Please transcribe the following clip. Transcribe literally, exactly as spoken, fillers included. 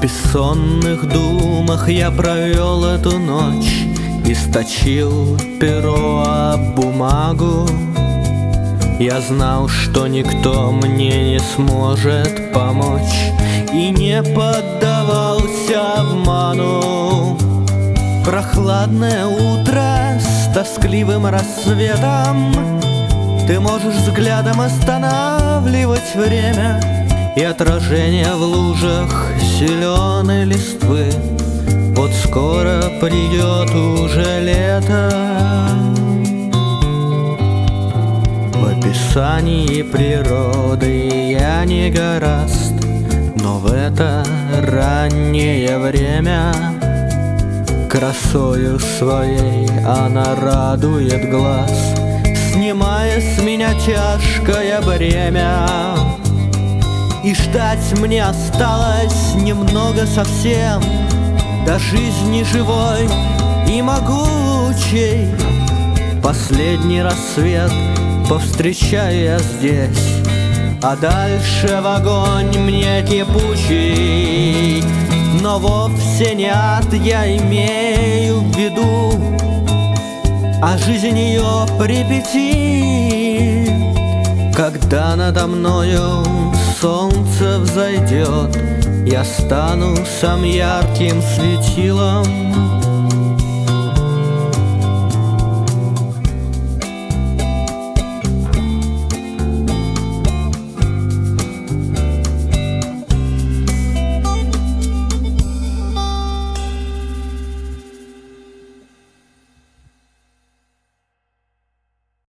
бессонных думах я провел эту ночь, источил перо об бумагу. Я знал, что никто мне не сможет помочь, и не поддавался обману. Прохладное утро с тоскливым рассветом, ты можешь взглядом останавливать время и отражение в лужах зеленой листвы. Вот скоро придет уже лето. В описании природы я не гораст, но в это раннее время красою своей она радует глаз, снимая с меня тяжкое бремя. И ждать мне осталось немного совсем до жизни живой и могучей. Последний рассвет повстречаю я здесь, а дальше в огонь мне кипучий. Но вовсе не ад я имею в виду, а жизнь ее припятит. Когда надо мною солнце взойдет, я стану сам ярким светилом.